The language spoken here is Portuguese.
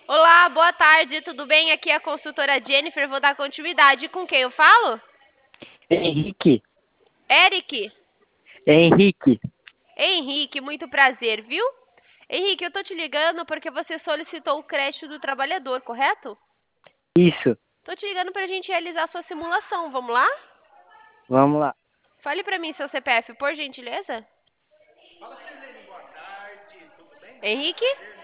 Olá, boa tarde, tudo bem? Aqui é a consultora Jennifer, vou dar continuidade. Com quem eu falo? Henrique, Eric? Henrique, Henrique, muito prazer, viu? Henrique, eu tô te ligando porque você solicitou o crédito do trabalhador, correto? isso, Tô te ligando pra gente realizar sua simulação, vamos lá? vamos lá. Fale pra mim seu CPF, por gentileza. Henrique?